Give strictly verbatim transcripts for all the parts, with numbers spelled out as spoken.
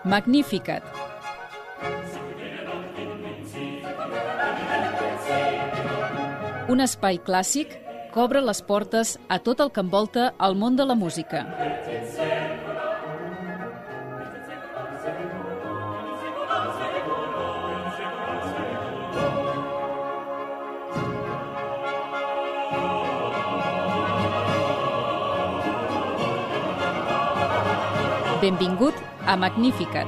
Magnificat. Un espai clàssic que obre les portes a tot el que envolta el món de la música. Benvingut a Magnificat.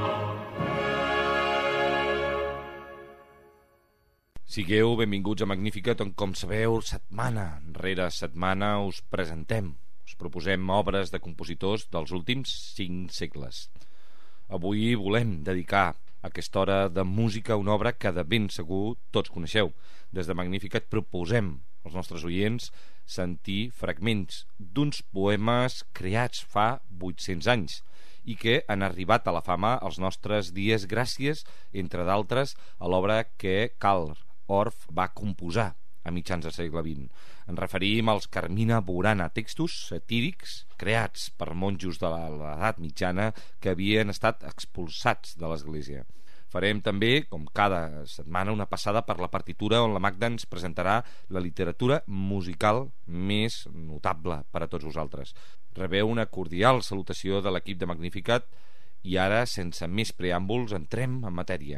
Sigueu benvinguts a Magnificat, on, com sabeu, setmana rere setmana us presentem, us proposem obres de compositors dels últims cinc segles. Avui volem dedicar aquesta hora de música a una obra que de ben segur tots coneixeu. Des de Magnificat proposem als nostres oients sentir fragments d'uns poemes creats fa vuit-cents anys i que han arribat a la fama als nostres dies gràcies, entre d'altres, a l'obra que Karl Orff va composar a mitjans del segle vint. Ens referim als Carmina Burana, textos satírics creats per monjos de l'edat mitjana que havien estat expulsats de l'Església. Farem també, com cada setmana, una passada per la partitura on la Magda ens presentarà la literatura musical més notable per a tots vosaltres. Rebeu una cordial salutació de l'equip de Magnificat i ara, sense més preàmbuls, entrem en matèria.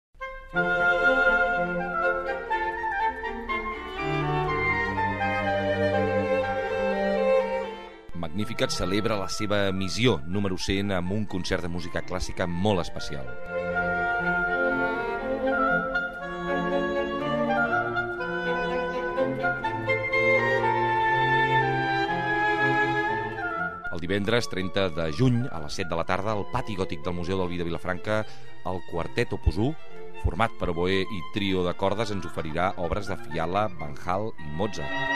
Magnificat celebra la seva missió número cent amb un concert de música clàssica molt especial. El divendres trenta de juny, a les set de la tarda, al pati gòtic del Museu del Vi de Vilafranca, el quartet Opus u, format per oboè i trio de cordes, ens oferirà obres de Fiala, Van Hal i Mozart.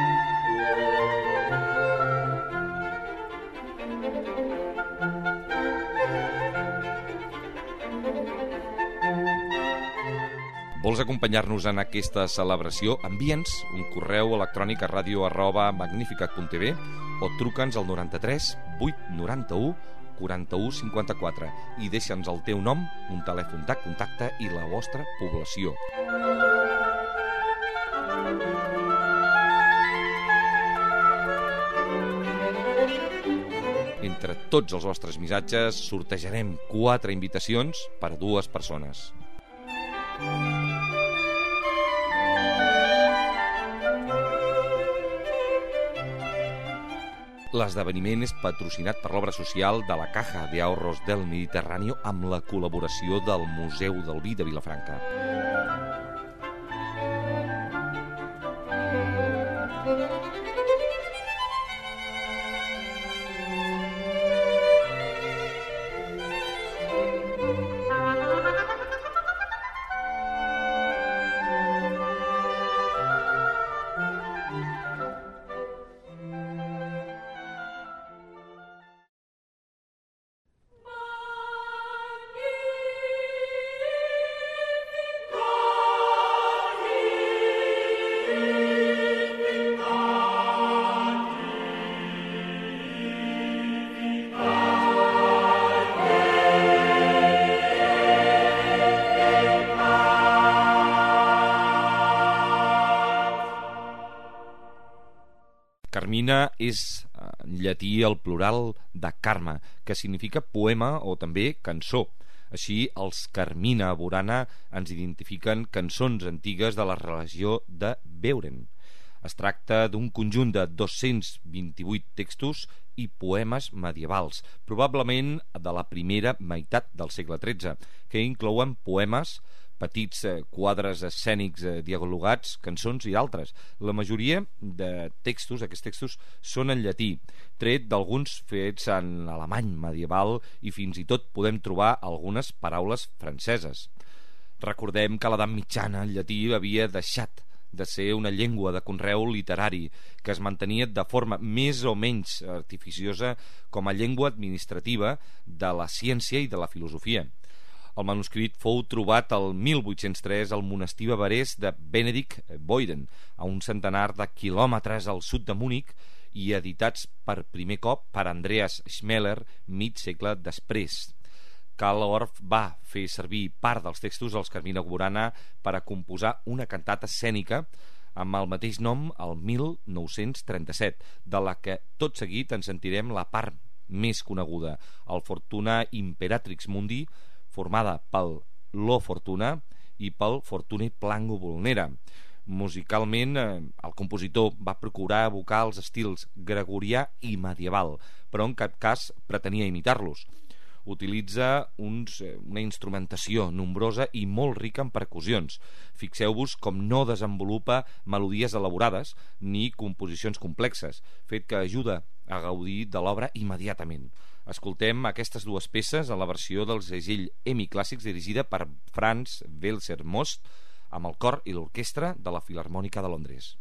Vols acompanyar-nos en aquesta celebració? Envia'ns un correu electrònic a radio arroba magnificat punt tv o truca'ns al noranta-tres vuit noranta-u quaranta-u cinquanta-quatre i deixa'ns el teu nom, un telèfon de contacte i la vostra població. Entre tots els vostres missatges sortejarem quatre invitacions per a dues persones. L'esdeveniment és patrocinat per l'obra social de la Caja de Ahorros del Mediterráneo amb la col·laboració del Museu del Vi de Vilafranca. Carmina és en llatí el plural de carme, que significa poema o també cançó. Així, els Carmina Burana ens identifiquen cançons antigues de la religió de Beuren. Es tracta d'un conjunt de dos-cents vint-i-vuit textos i poemes medievals, probablement de la primera meitat del segle tretze, que inclouen poemes, petits quadres escènics dialogats, cançons i altres. La majoria de textos, aquests textos, són en llatí, tret d'alguns fets en alemany medieval i fins i tot podem trobar algunes paraules franceses. Recordem que a l'edat mitjana el llatí havia deixat de ser una llengua de conreu literari que es mantenia de forma més o menys artificiosa com a llengua administrativa de la ciència i de la filosofia. El manuscrit fou trobat el mil vuit-cents tres al monestir bavarès de Benedict Boyden, a un centenar de quilòmetres al sud de Múnich, i editats per primer cop per Andreas Schmeller mig segle després. Karl Orff va fer servir part dels textos dels Carmina Burana per a composar una cantata escènica amb el mateix nom el mil nou-cents trenta-set, de la que tot seguit en sentirem la part més coneguda, el Fortuna Imperatrix Mundi, formada pel Lo Fortuna i pel Fortune Plango Volnera. Musicalment, eh, el compositor va procurar evocar els estils gregorià i medieval, però en cap cas pretenia imitar-los. Utilitza uns, una instrumentació nombrosa i molt rica en percussions. Fixeu-vos com no desenvolupa melodies elaborades ni composicions complexes, fet que ajuda a gaudir de l'obra immediatament. Escoltem aquestes dues peces a la versió del segell EMI Clàssics dirigida per Franz Welser-Most amb el cor i l'orquestra de la Filharmònica de Londres.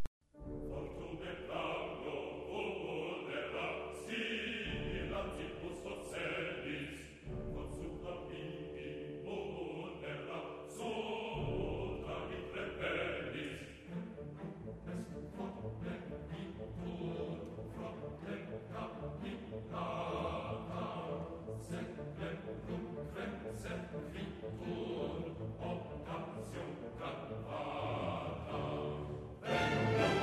Thank you.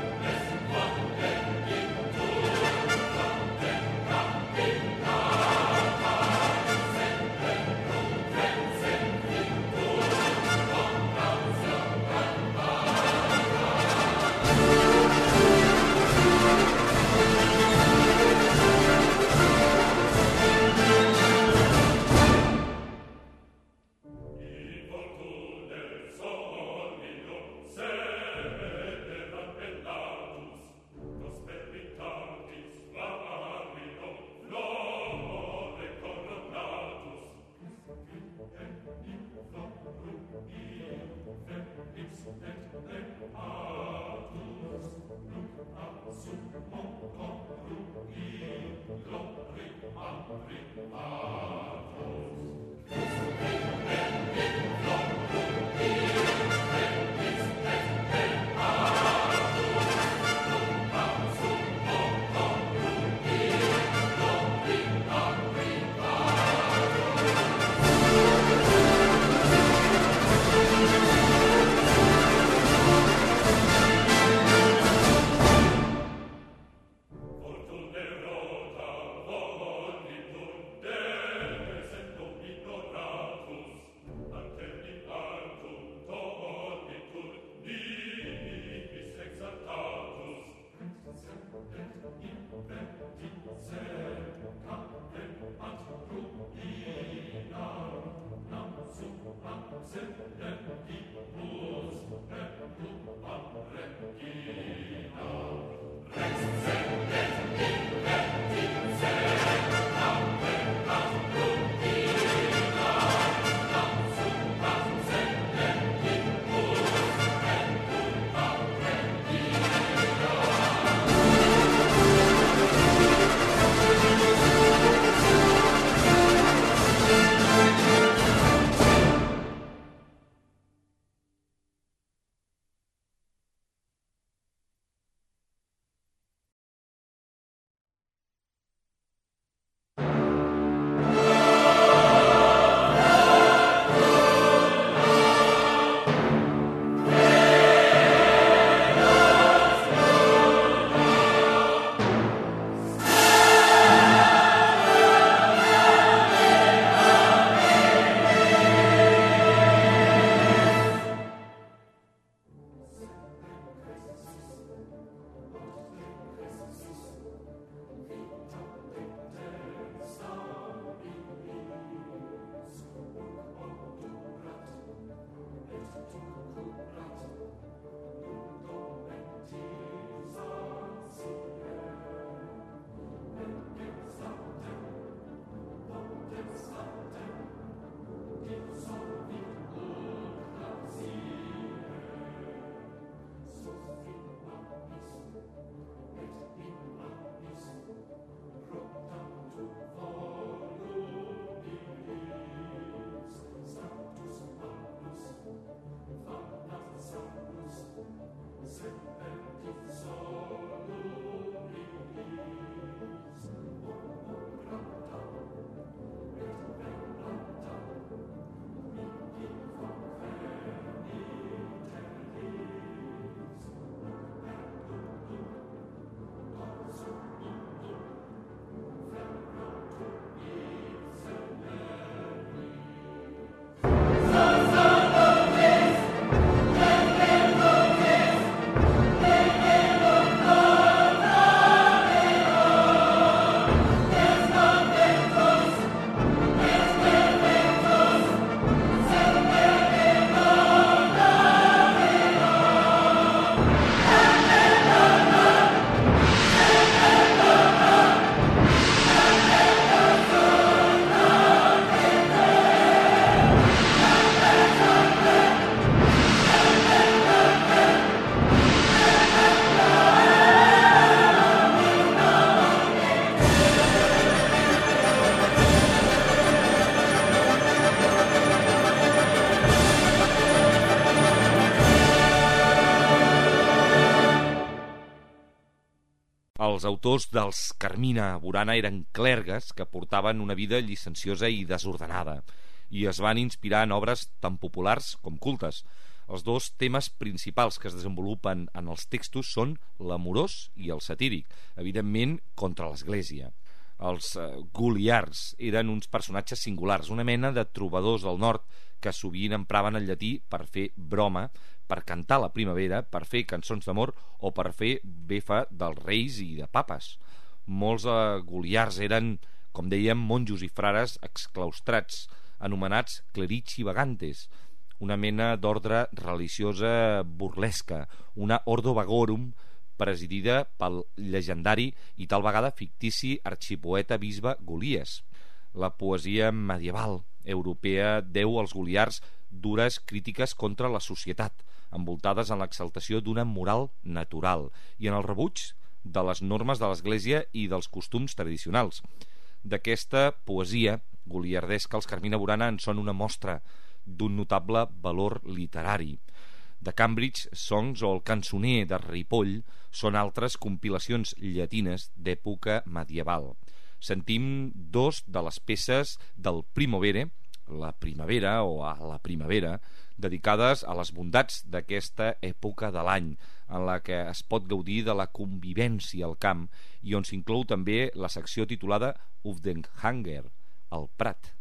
Els autors dels Carmina Burana eren clergues que portaven una vida llicenciosa i desordenada i es van inspirar en obres tan populars com cultes. Els dos temes principals que es desenvolupen en els textos són l'amorós i el satíric, evidentment contra l'Església. Els eh, Goliards eren uns personatges singulars, una mena de trobadors del nord que sovint empraven el llatí per fer broma, per cantar la primavera, per fer cançons d'amor o per fer befa dels reis i de papes. Molts eh, Goliards eren, com dèiem, monjos i frares exclaustrats, anomenats clerici vagantes, una mena d'ordre religiosa burlesca, una ordo vagorum presidida pel llegendari i tal vegada fictici arxipoeta bisbe Golies. La poesia medieval europea deu als Goliards dures crítiques contra la societat, envoltades en l'exaltació d'una moral natural i en el rebuig de les normes de l'Església i dels costums tradicionals. D'aquesta poesia goliardesca, els Carmina Burana en són una mostra d'un notable valor literari. The Cambridge Songs o el Cançoner de Ripoll són altres compilacions llatines d'època medieval. Sentim dos de les peces del Primovere, la primavera o a la primavera, dedicades a les bondats d'aquesta època de l'any, en la que es pot gaudir de la convivència al camp i on s'inclou també la secció titulada Uf den Hanger, el Prat.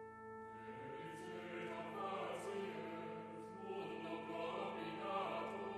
Thank you.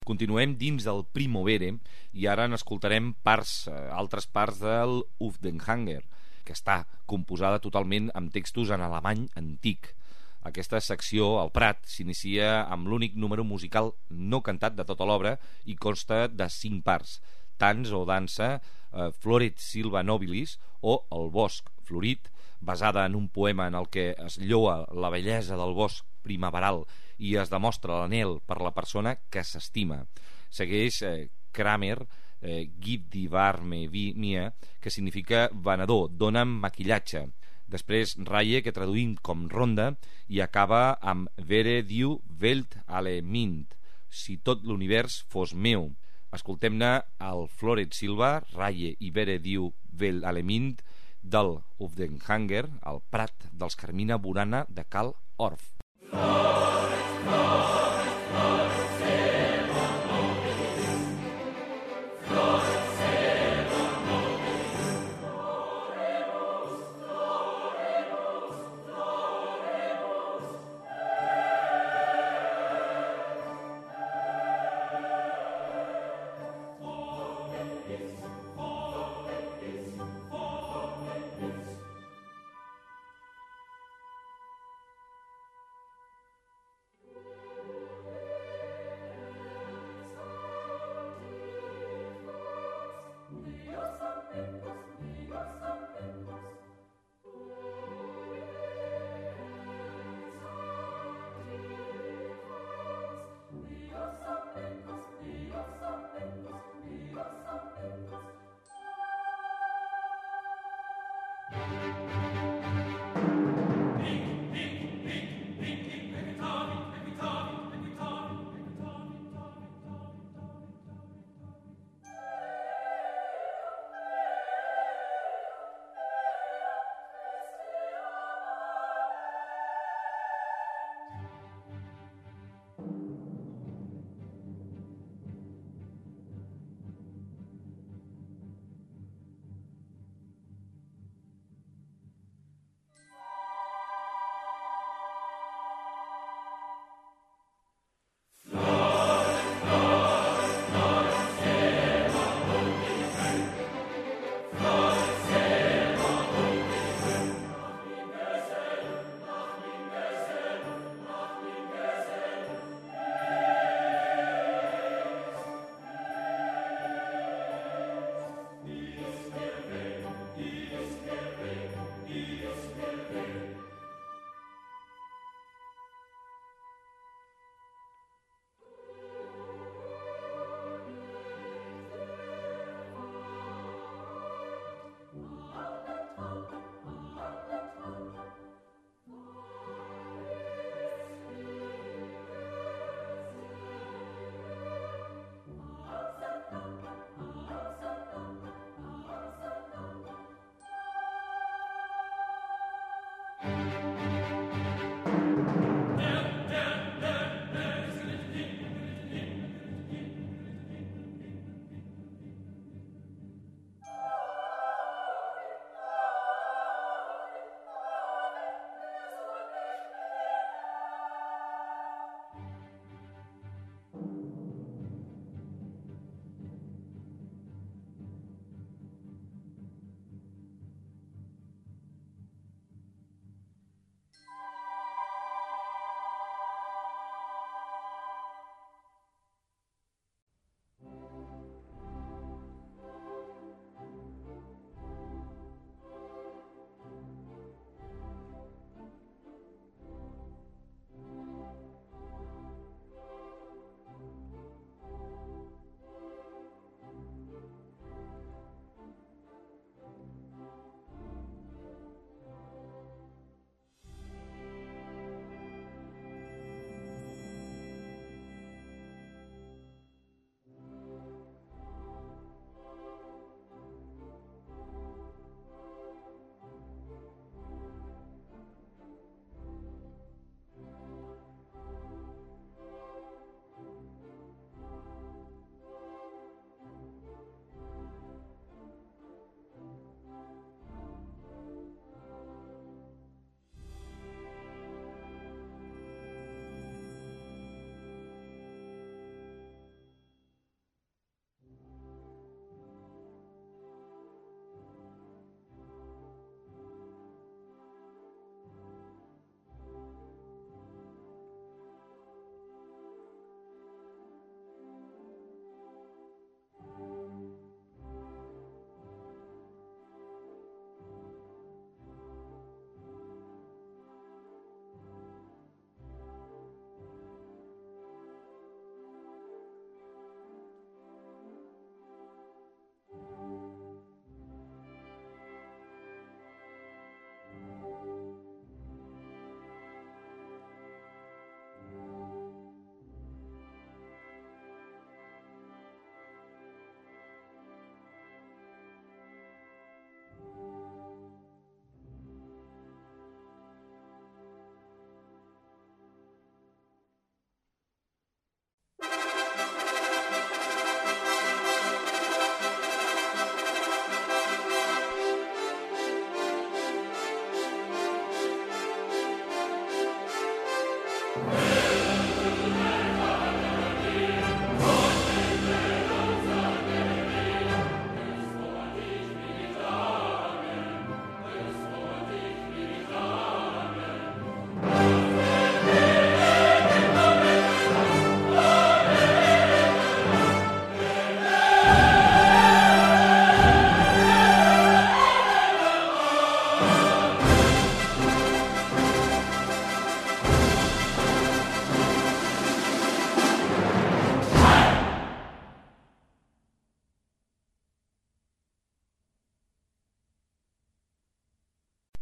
Continuem dins del Primovere i ara n'escoltarem parts, eh, altres parts del Ufdenhanger, que està composada totalment amb textos en alemany antic. Aquesta secció, al Prat, s'inicia amb l'únic número musical no cantat de tota l'obra i consta de cinc parts: Tants o dansa, eh, Floret Silva Nobilis o El bosc florit, basada en un poema en el que es lloa la bellesa del bosc primaveral i es demostra l'anhel per la persona que s'estima. Segueix eh, Kramer, eh, Gib die warme mir, que significa venedor, dona'm maquillatge. Després Raye, que traduïm com ronda, i acaba amb Vere diu Welt alle Mind, si tot l'univers fos meu. Escoltem-ne el Floret Silva, Raye i Vere diu Welt alle Mind, del Ufdenhanger, al Prat dels Carmina Burana de Cal Orff.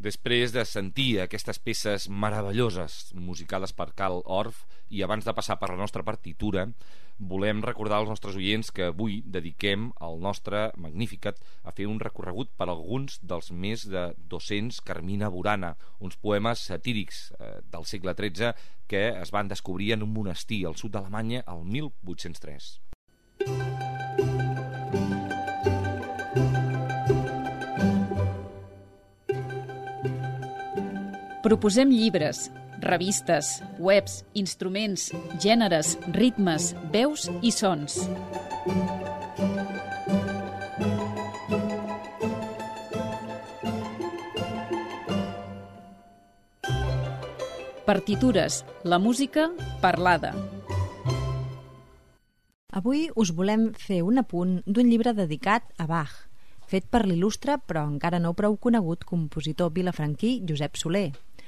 Després de sentir aquestes peces meravelloses musicades per Carl Orff i abans de passar per la nostra partitura, volem recordar als nostres oients que avui dediquem el nostre Magnificat a fer un recorregut per alguns dels més de dos-cents Carmina Burana, uns poemes satírics eh, del segle tretze que es van descobrir en un monestir al sud d'Alemanya el mil vuit-cents tres. Proposem llibres, revistes, webs, instruments, gèneres, ritmes, veus i sons. Partitures, la música parlada. Avui us volem fer un apunt d'un llibre dedicat a Bach, fet per l'il·lustre però encara no prou conegut compositor vilafranquí Josep Soler.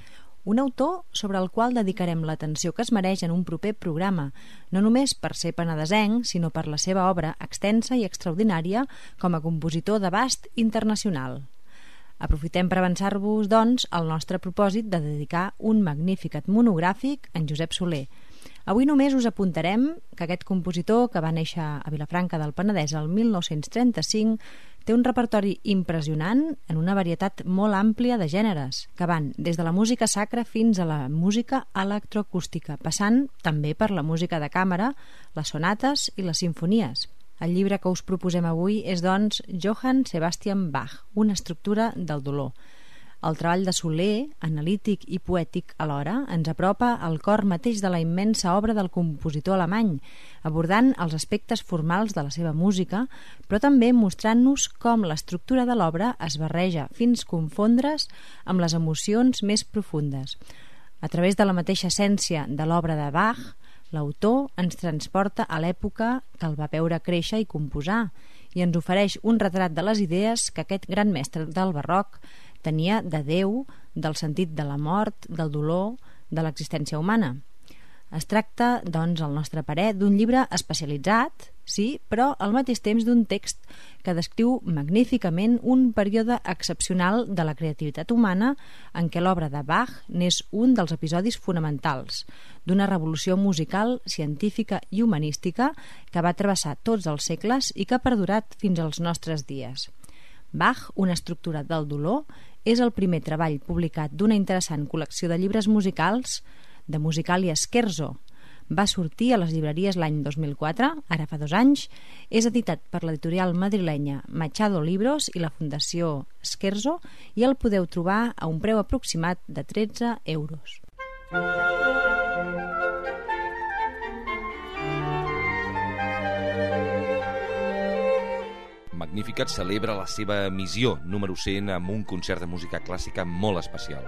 Un autor sobre el qual dedicarem l'atenció que es mereix en un proper programa, no només per ser penedesenc, sinó per la seva obra extensa i extraordinària com a compositor d'abast internacional. Aprofitem per avançar-vos, doncs, el nostre propòsit de dedicar un Magnificat monogràfic en Josep Soler. Avui només us apuntarem que aquest compositor, que va néixer a Vilafranca del Penedès el mil nou-cents trenta-cinc, té un repertori impressionant en una varietat molt àmplia de gèneres, que van des de la música sacra fins a la música electroacústica, passant també per la música de càmera, les sonates i les simfonies. El llibre que us proposem avui és, doncs, Johann Sebastian Bach, una estructura del dolor. El treball de Soler, analític i poètic alhora, ens apropa al cor mateix de la immensa obra del compositor alemany, abordant els aspectes formals de la seva música, però també mostrant-nos com l'estructura de l'obra es barreja fins confondre's amb les emocions més profundes. A través de la mateixa essència de l'obra de Bach, l'autor ens transporta a l'època que el va veure créixer i composar i ens ofereix un retrat de les idees que aquest gran mestre del barroc tenia de Déu, del sentit de la mort, del dolor, de l'existència humana. Es tracta, doncs, al nostre parer, d'un llibre especialitzat, sí, però al mateix temps d'un text que descriu magníficament un període excepcional de la creativitat humana en què l'obra de Bach n'és un dels episodis fonamentals d'una revolució musical, científica i humanística que va travessar tots els segles i que ha perdurat fins als nostres dies. Bach, una estructura del dolor, és el primer treball publicat d'una interessant col·lecció de llibres musicals de Musicalia Scherzo. Va sortir a les llibreries l'any dos mil quatre, ara fa dos anys. És editat per l'editorial madrilenya Machado Libros i la Fundació Scherzo i el podeu trobar a un preu aproximat de tretze euros. Magnificat celebra la seva missió número cent amb un concert de música clàssica molt especial.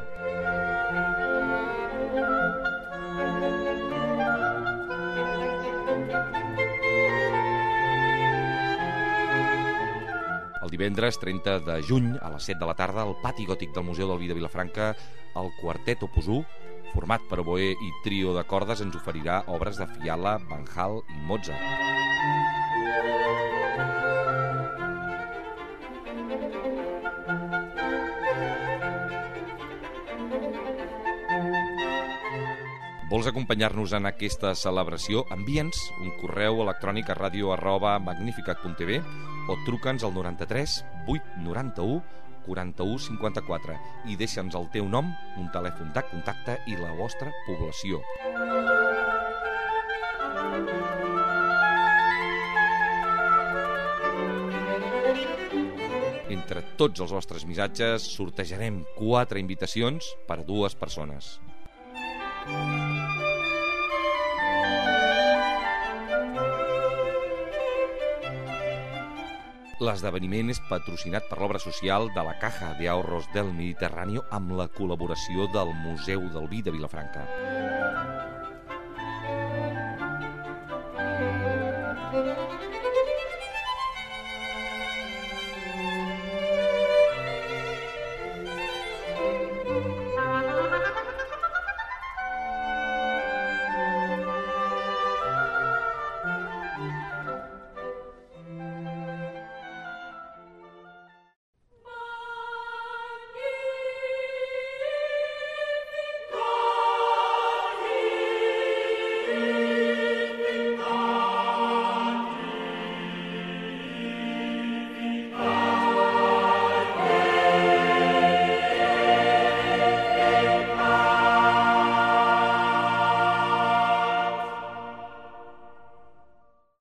El divendres trenta de juny a les set de la tarda al pati gòtic del Museu del Vi de Vilafranca, el quartet Opus u, format per oboè i trio de cordes, ens oferirà obres de Fiala, Van Hal i Mozart. Vols acompanyar-nos en aquesta celebració? Envia'ns un correu electrònic a radio arroba magnificat punt tv o truca'ns al noranta-tres vuit noranta-u quaranta-u cinquanta-quatre i deixa'ns el teu nom, un telèfon de contacte i la vostra població. Entre tots els vostres missatges sortejarem quatre invitacions per a dues persones. L'esdeveniment és patrocinat per l'obra social de la Caja de Ahorros del Mediterráneo amb la col·laboració del Museu del Vi de Vilafranca.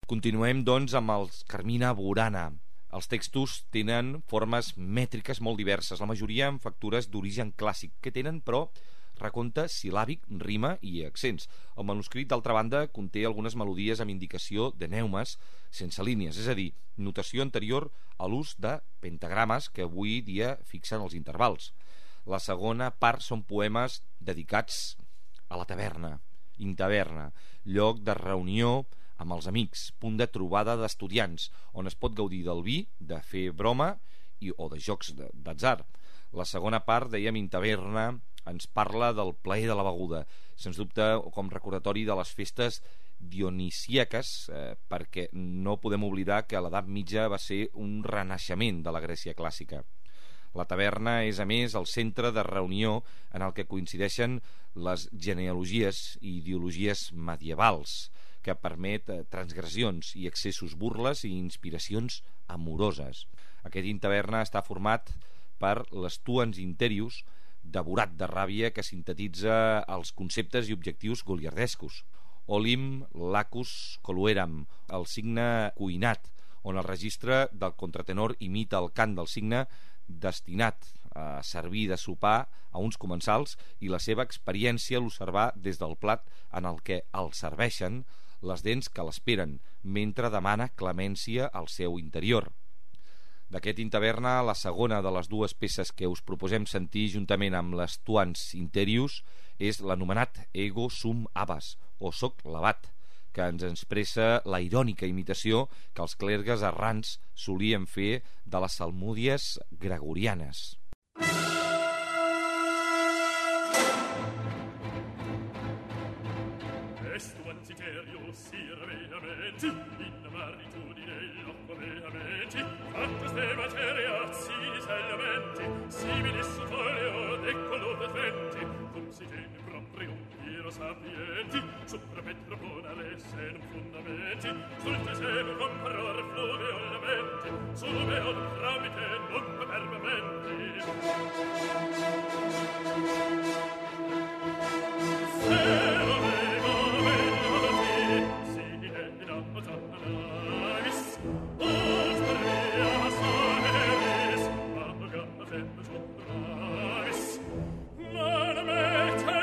Continuem, doncs, amb els Carmina Burana. Els textos tenen formes mètriques molt diverses, la majoria amb factures d'origen clàssic, que tenen, però, recompte sil·làbic, rima i accents. El manuscrit, d'altra banda, conté algunes melodies amb indicació de neumes sense línies, és a dir, notació anterior a l'ús de pentagrames que avui dia fixen els intervals. La segona part són poemes dedicats a la taverna, intaverna, lloc de reunió amb els amics, punt de trobada d'estudiants, on es pot gaudir del vi, de fer broma i, o de jocs d'atzar. La segona part, dèiem, intaverna, ens parla del plaer de la beguda, sens dubte com recordatori de les festes dionisíaques, eh, perquè no podem oblidar que l'edat mitja va ser un renaixement de la Grècia clàssica. La taverna és, a més, el centre de reunió en el que coincideixen les genealogies i ideologies medievals, que permet transgressions i excessos, burles i inspiracions amoroses. Aquest intaverna està format per l'Stuans Interius, devorat de ràbia, que sintetitza els conceptes i objectius goliardescos. Olim lacus colueram, el signe cuinat, on el registre del contratenor imita el cant del signe destinat a servir de sopar a uns comensals i la seva experiència a l'observar des del plat en el que el serveixen les dents que l'esperen, mentre demana clemència al seu interior. D'aquest intaverna, la segona de les dues peces que us proposem sentir juntament amb les Tuans Interius és l'anomenat Ego Sum Abbas, o Soc l'abat, que ens expressa la irònica imitació que els clergues errants solien fer de les salmúdies gregorianes. Sapienti, sopra Petra ponale se non fondamenti, sul teseo comparor fluve ollamenti, sube od tramite non permanenti. Se non ego venati, si è innamata navis, oltre via saeris, appagate sopravis, non mette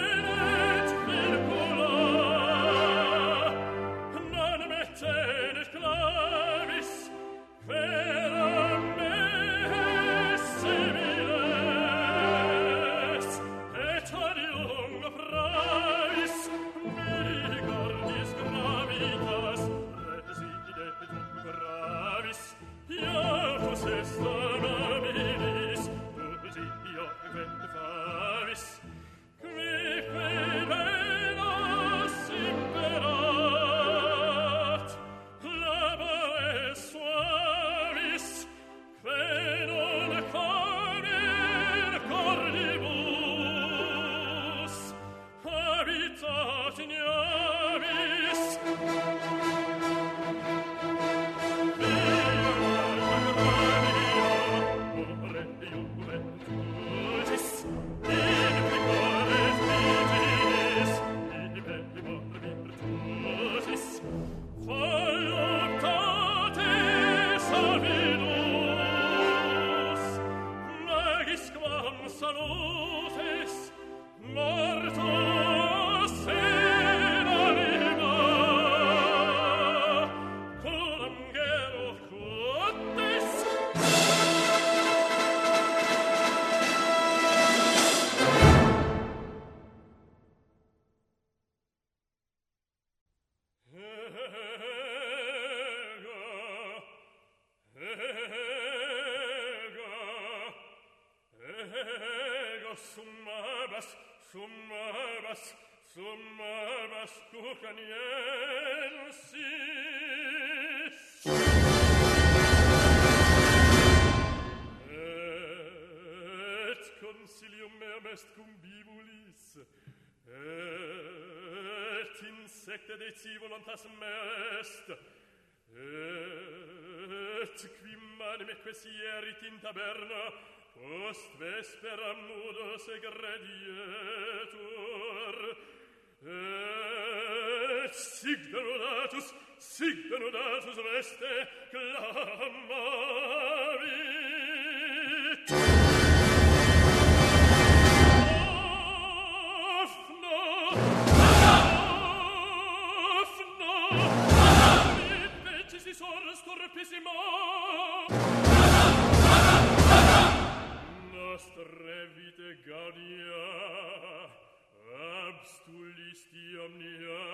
consilium meum est cumbibulis, et insecte deci voluntas mest, et quim animeque sierit in taberna, post vesperam nudo segredietur, et sic denudatus sic denudatus veste clamavit. Afna, Afna, mit veci sors torpissima, nostre vite gaudia, abstulisti omnia.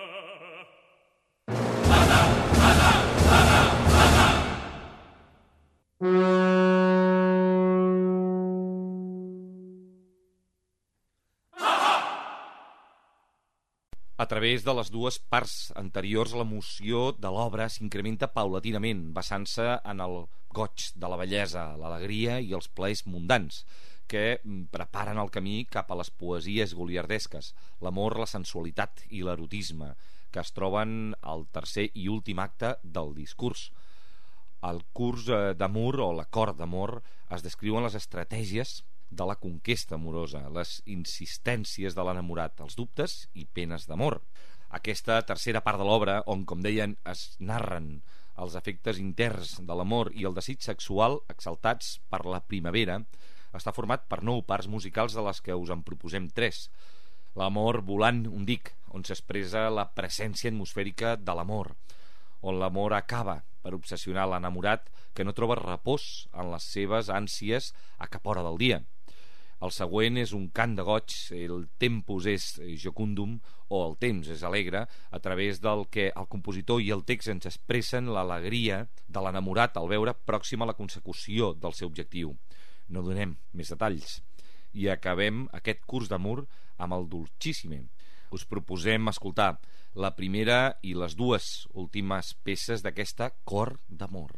A través de les dues parts anteriors, l'emoció de l'obra s'incrementa paulatinament, basant-se en el goig de la bellesa, l'alegria i els plaers mundans, que preparen el camí cap a les poesies goliardesques, l'amor, la sensualitat i l'erotisme, que es troben al tercer i últim acte del discurs. Al curs d'amor o l'acord d'amor es descriuen les estratègies de la conquesta amorosa, les insistències de l'enamorat, els dubtes i penes d'amor. Aquesta tercera part de l'obra, on, com deien, es narren els efectes interns de l'amor i el desig sexual exaltats per la primavera, està format per nou parts musicals de les que us en proposem tres. L'amor volant, un dic, on s'expressa la presència atmosfèrica de l'amor, on l'amor acaba per obsessionar l'enamorat que no troba repòs en les seves ànsies a cap hora del dia. El següent és un cant de goig, el tempus és jocundum, o el temps és alegre, a través del que el compositor i el text ens expressen l'alegria de l'enamorat al veure pròxima a la consecució del seu objectiu. No donem més detalls. I acabem aquest curs d'amor amb el Dulcissime. Us proposem escoltar la primera i les dues últimes peces d'aquesta cor d'amor.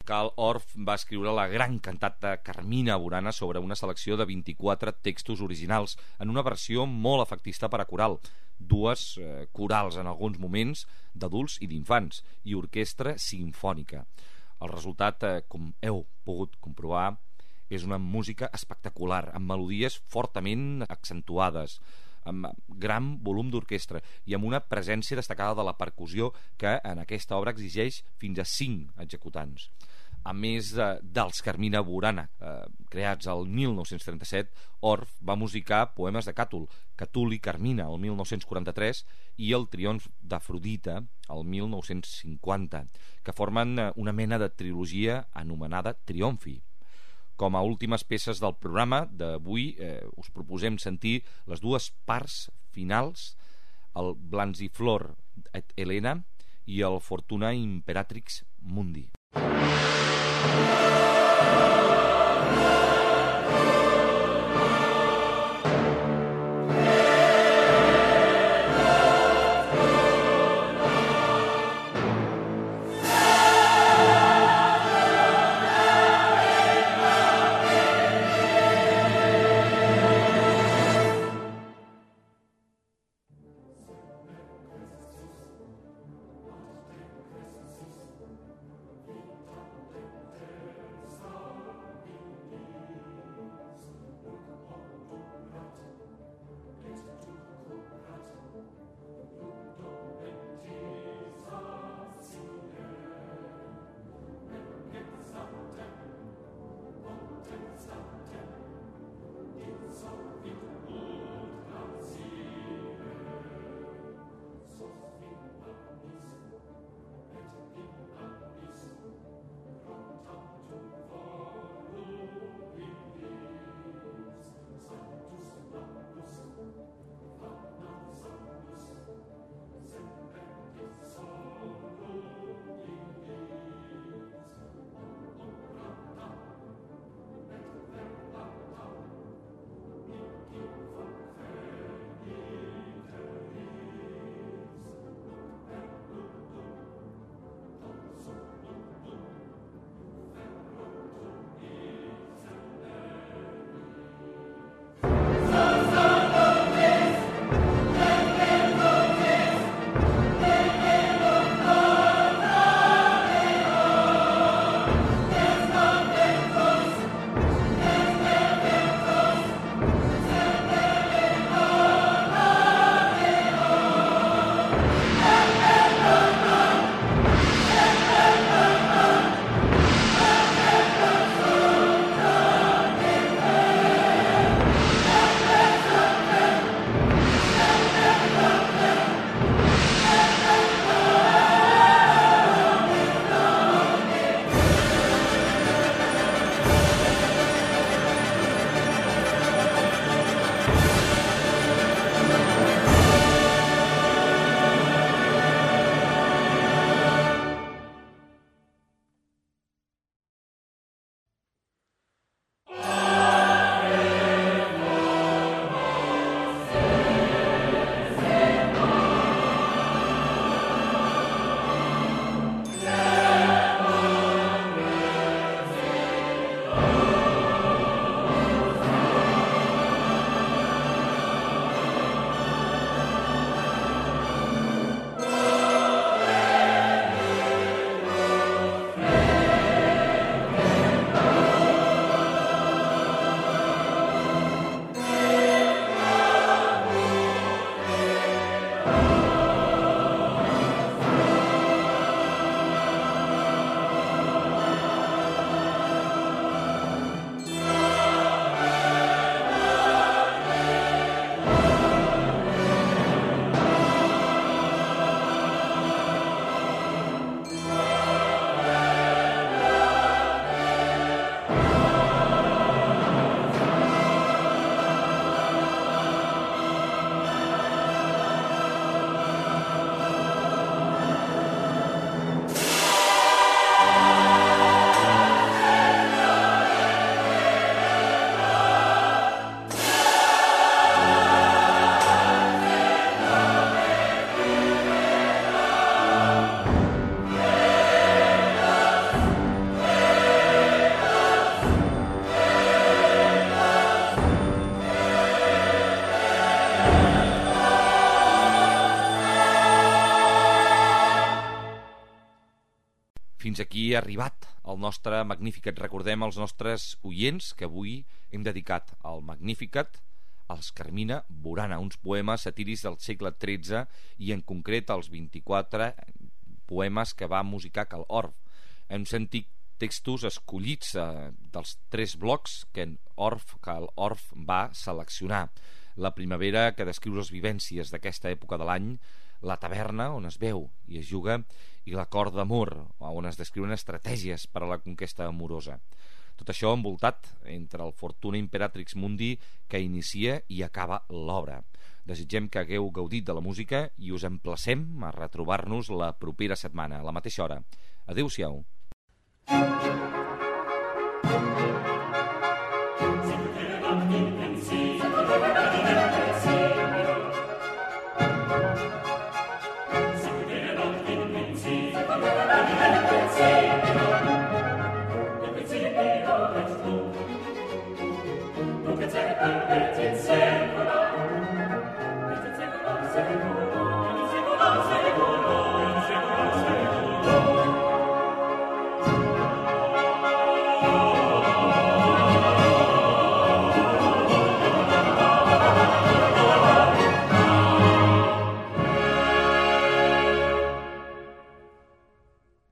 Karl Orff va escriure la gran cantata Carmina Burana sobre una selecció de vint-i-quatre textos originals en una versió molt efectista per a coral, dues eh, corals en alguns moments d'adults i d'infants i orquestra simfònica. El resultat, eh, com heu pogut comprovar, és una música espectacular, amb melodies fortament accentuades, amb gran volum d'orquestra i amb una presència destacada de la percussió que en aquesta obra exigeix fins a cinc executants. A més de, dels Carmina Burana, eh, creats el mil nou-cents trenta-set, Orff va musicar poemes de Càtul, Catul i Carmina, el mil nou-cents quaranta-tres, i el Triomf d'Afrodita, el mil nou-cents cinquanta, que formen una mena de trilogia anomenada Triomfi. Com a últimes peces del programa d'avui, eh, us proposem sentir les dues parts finals, el Blanziflor et Helena i el Fortuna Imperatrix Mundi. Fins aquí ha arribat el nostre Magnificat. Recordem als nostres oients que avui hem dedicat al Magnificat als Carmina Burana, uns poemes satírics del segle tretze i en concret els vint-i-quatre poemes que va musicar Cal Orff. Hem sentit textos escollits eh, dels tres blocs que Orff, Cal Orff va seleccionar. La primavera, que descriu les vivències d'aquesta època de l'any, la taverna, on es veu i es juga, i l'acord d'amor, on es descriuen estratègies per a la conquesta amorosa. Tot això envoltat entre el Fortuna Imperatrix Mundi que inicia i acaba l'obra. Desitgem que hagueu gaudit de la música i us emplacem a retrobar-nos la propera setmana, a la mateixa hora. Adéu-siau. Thank you.